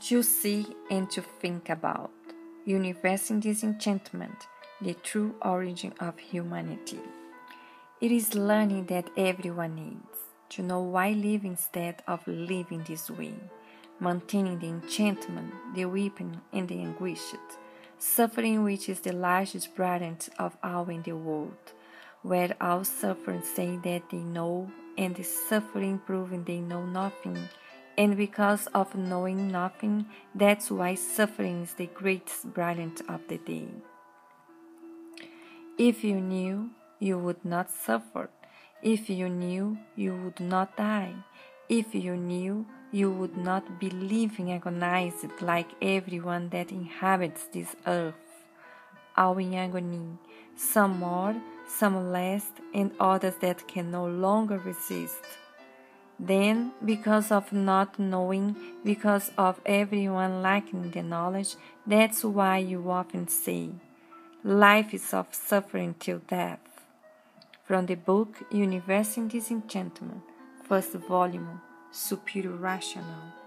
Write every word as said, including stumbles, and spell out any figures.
To see and to think about. Universe in Disenchantment, the true origin of humanity. It is learning that everyone needs, to know why live instead of living this way, maintaining the enchantment, the weeping and the anguished, suffering which is the largest burden of all in the world, where all sufferers say that they know, and the suffering proving they know nothing, and because of knowing nothing, that's why suffering is the greatest burden of the day. If you knew, you would not suffer. If you knew, you would not die. If you knew, you would not be living agonized like everyone that inhabits this earth, all in agony, some more, some less, and others that can no longer resist. Then, because of not knowing, because of everyone lacking the knowledge, that's why you often say, life is of suffering till death. From the book Universe in Disenchantment, first volume, Superior Rational.